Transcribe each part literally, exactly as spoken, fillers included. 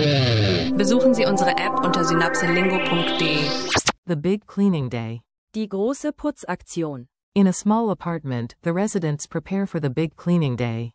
Besuchen Sie unsere App unter synapselingo punkt de. The Big Cleaning Day. Die große Putzaktion. In a small apartment, the residents prepare for the big cleaning day.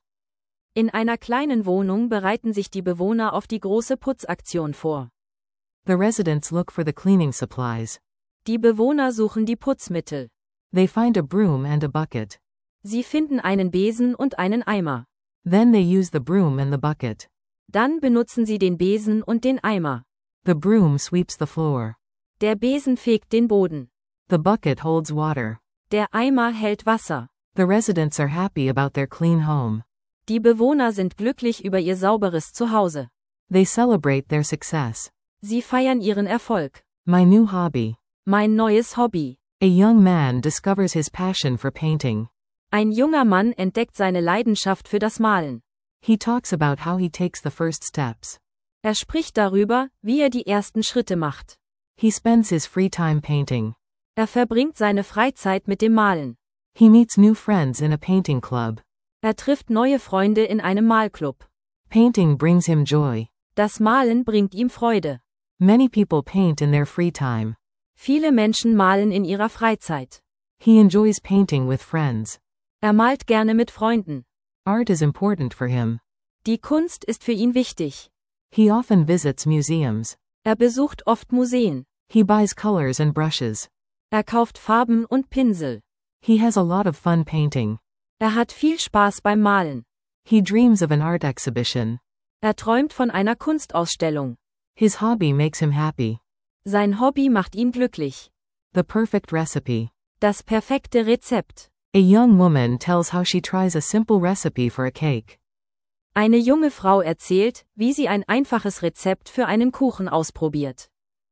In einer kleinen Wohnung bereiten sich die Bewohner auf die große Putzaktion vor. The residents look for the cleaning supplies. Die Bewohner suchen die Putzmittel. They find a broom and a bucket. Sie finden einen Besen und einen Eimer. Then they use the broom and the bucket. Dann benutzen sie den Besen und den Eimer. The broom sweeps the floor. Der Besen fegt den Boden. The bucket holds water. Der Eimer hält Wasser. The residents are happy about their clean home. Die Bewohner sind glücklich über ihr sauberes Zuhause. They celebrate their success. Sie feiern ihren Erfolg. My new hobby. Mein neues Hobby. A young man discovers his passion for painting. Ein junger Mann entdeckt seine Leidenschaft für das Malen. He talks about how he takes the first steps. Er spricht darüber, wie er die ersten Schritte macht. He spends his free time painting. Er verbringt seine Freizeit mit dem Malen. He meets new friends in a painting club. Er trifft neue Freunde in einem Malclub. Painting brings him joy. Das Malen bringt ihm Freude. Many people paint in their free time. Viele Menschen malen in ihrer Freizeit. He enjoys painting with friends. Er malt gerne mit Freunden. Art is important for him. Die Kunst ist für ihn wichtig. He often visits museums. Er besucht oft Museen. He buys colors and brushes. Er kauft Farben und Pinsel. He has a lot of fun painting. Er hat viel Spaß beim Malen. He dreams of an art exhibition. Er träumt von einer Kunstausstellung. His hobby makes him happy. Sein Hobby macht ihn glücklich. The perfect recipe. Das perfekte Rezept. A young woman tells how she tries a simple recipe for a cake. Eine junge Frau erzählt, wie sie ein einfaches Rezept für einen Kuchen ausprobiert.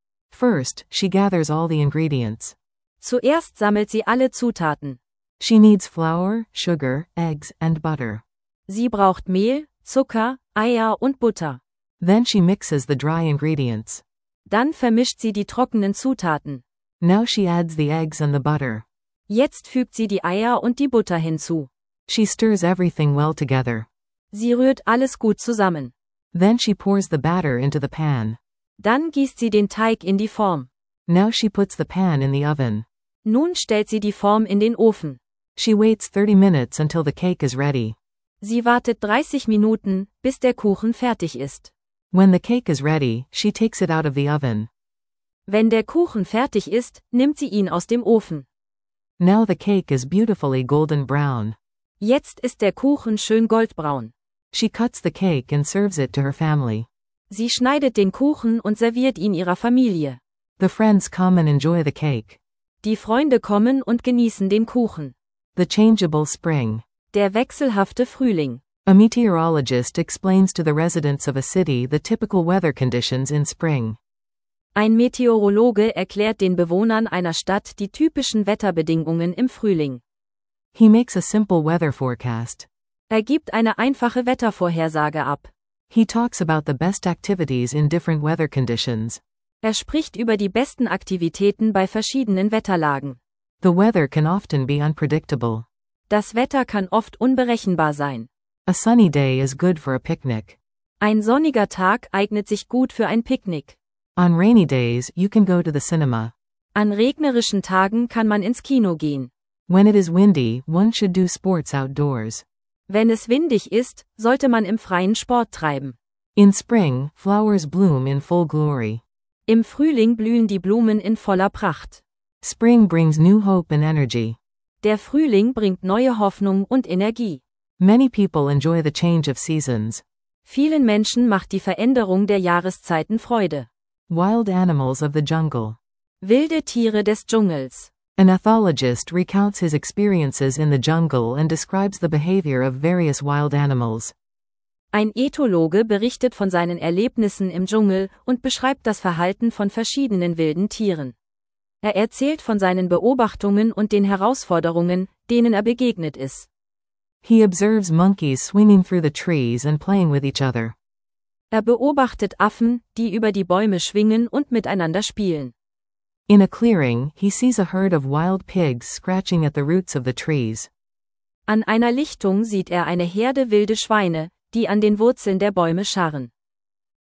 First, she gathers all the ingredients. Zuerst sammelt sie alle Zutaten. She needs flour, sugar, eggs, and butter. Sie braucht Mehl, Zucker, Eier und Butter. Then she mixes the dry ingredients. Dann vermischt sie die trockenen Zutaten. Now she adds the eggs and the butter. Jetzt fügt sie die Eier und die Butter hinzu. She stirs everything well together. Sie rührt alles gut zusammen. Then she pours the batter into the pan. Dann gießt sie den Teig in die Form. Now she puts the pan in the oven. Nun stellt sie die Form in den Ofen. She waits thirty minutes until the cake is ready. Sie wartet dreißig Minuten, bis der Kuchen fertig ist. When the cake is ready, she takes it out of the oven. Wenn der Kuchen fertig ist, nimmt sie ihn aus dem Ofen. Now the cake is beautifully golden brown. Jetzt ist der Kuchen schön goldbraun. She cuts the cake and serves it to her family. Sie schneidet den Kuchen und serviert ihn ihrer Familie. The friends come and enjoy the cake. Die Freunde kommen und genießen den Kuchen. The changeable spring. Der wechselhafte Frühling. A meteorologist explains to the residents of a city the typical weather conditions in spring. Ein Meteorologe erklärt den Bewohnern einer Stadt die typischen Wetterbedingungen im Frühling. He makes a simple weather forecast. Er gibt eine einfache Wettervorhersage ab. He talks about the best activities in different weather conditions. Er spricht über die besten Aktivitäten bei verschiedenen Wetterlagen. The weather can often be unpredictable. Das Wetter kann oft unberechenbar sein. A sunny day is good for a picnic. Ein sonniger Tag eignet sich gut für ein Picknick. On rainy days, you can go to the cinema. An regnerischen Tagen kann man ins Kino gehen. When it is windy, one should do sports outdoors. Wenn es windig ist, sollte man im Freien Sport treiben. In spring, flowers bloom in full glory. Im Frühling blühen die Blumen in voller Pracht. Spring brings new hope and energy. Der Frühling bringt neue Hoffnung und Energie. Many people enjoy the change of seasons. Vielen Menschen macht die Veränderung der Jahreszeiten Freude. Wild animals of the jungle. Wilde Tiere des Dschungels. An ethologist recounts his experiences in the jungle and describes the behavior of various wild animals. Ein Ethologe berichtet von seinen Erlebnissen im Dschungel und beschreibt das Verhalten von verschiedenen wilden Tieren. Er erzählt von seinen Beobachtungen und den Herausforderungen, denen er begegnet ist. He observes monkeys swinging through the trees and playing with each other. Er beobachtet Affen, die über die Bäume schwingen und miteinander spielen. In a clearing, he sees a herd of wild pigs scratching at the roots of the trees. An einer Lichtung sieht er eine Herde wilde Schweine, die an den Wurzeln der Bäume scharren.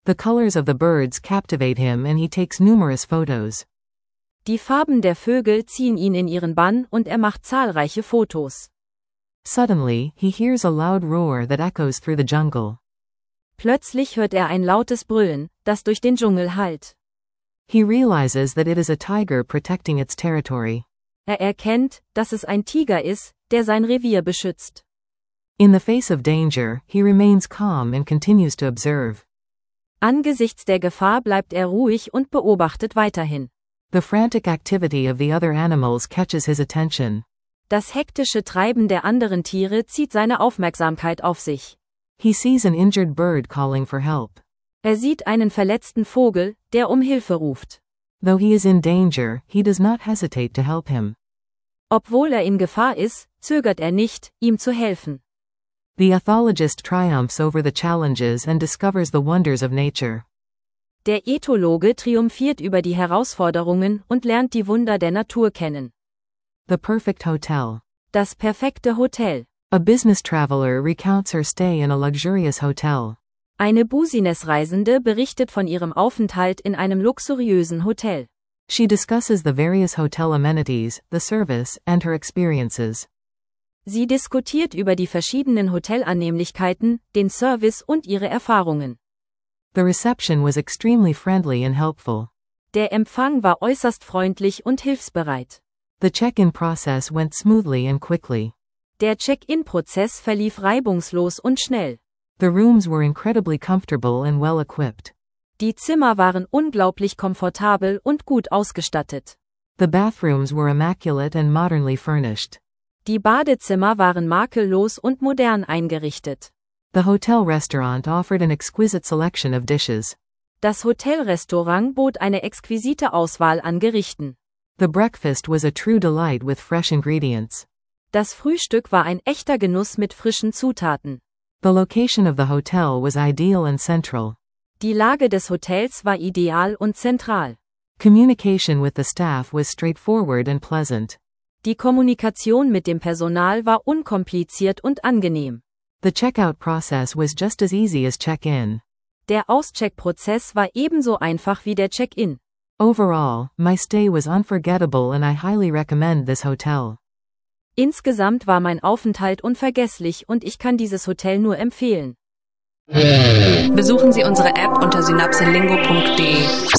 The colors of the birds captivate him and he takes numerous photos. Die Farben der Vögel ziehen ihn in ihren Bann und er macht zahlreiche Fotos. Suddenly, he hears a loud roar that echoes through the jungle. Plötzlich hört er ein lautes Brüllen, das durch den Dschungel hallt. He realizes that it is a tiger protecting its territory. Er erkennt, dass es ein Tiger ist, der sein Revier beschützt. In the face of danger, he remains calm and continues to observe. Angesichts der Gefahr bleibt er ruhig und beobachtet weiterhin. The frantic activity of the other animals catches his attention. Das hektische Treiben der anderen Tiere zieht seine Aufmerksamkeit auf sich. He sees an injured bird calling for help. Er sieht einen verletzten Vogel, der um Hilfe ruft. Though he is in danger, he does not hesitate to help him. Obwohl er in Gefahr ist, zögert er nicht, ihm zu helfen. The ethologist triumphs over the challenges and discovers the wonders of nature. Der Ethologe triumphiert über die Herausforderungen und lernt die Wunder der Natur kennen. The perfect hotel. Das perfekte Hotel. A business traveler recounts her stay in a luxurious hotel. Eine Businessreisende berichtet von ihrem Aufenthalt in einem luxuriösen Hotel. She discusses the various hotel amenities, the service, and her experiences. Sie diskutiert über die verschiedenen Hotelannehmlichkeiten, den Service und ihre Erfahrungen. The reception was extremely friendly and helpful. Der Empfang war äußerst freundlich und hilfsbereit. The check-in process went smoothly and quickly. Der Check-in-Prozess verlief reibungslos und schnell. The rooms were incredibly comfortable and well equipped. Die Zimmer waren unglaublich komfortabel und gut ausgestattet. The bathrooms were immaculate and modernly furnished. Die Badezimmer waren makellos und modern eingerichtet. The hotel restaurant offered an exquisite selection of dishes. Das Hotelrestaurant bot eine exquisite Auswahl an Gerichten. The breakfast was a true delight with fresh ingredients. Das Frühstück war ein echter Genuss mit frischen Zutaten. The location of the hotel was ideal and central. Die Lage des Hotels war ideal und zentral. Communication with the staff was straightforward and pleasant. Die Kommunikation mit dem Personal war unkompliziert und angenehm. The checkout process was just as easy as check-in. Der Auscheck-Prozess war ebenso einfach wie der Check-in. Overall, my stay was unforgettable and I highly recommend this hotel. Insgesamt war mein Aufenthalt unvergesslich und ich kann dieses Hotel nur empfehlen. Besuchen Sie unsere App unter synapselingo punkt de.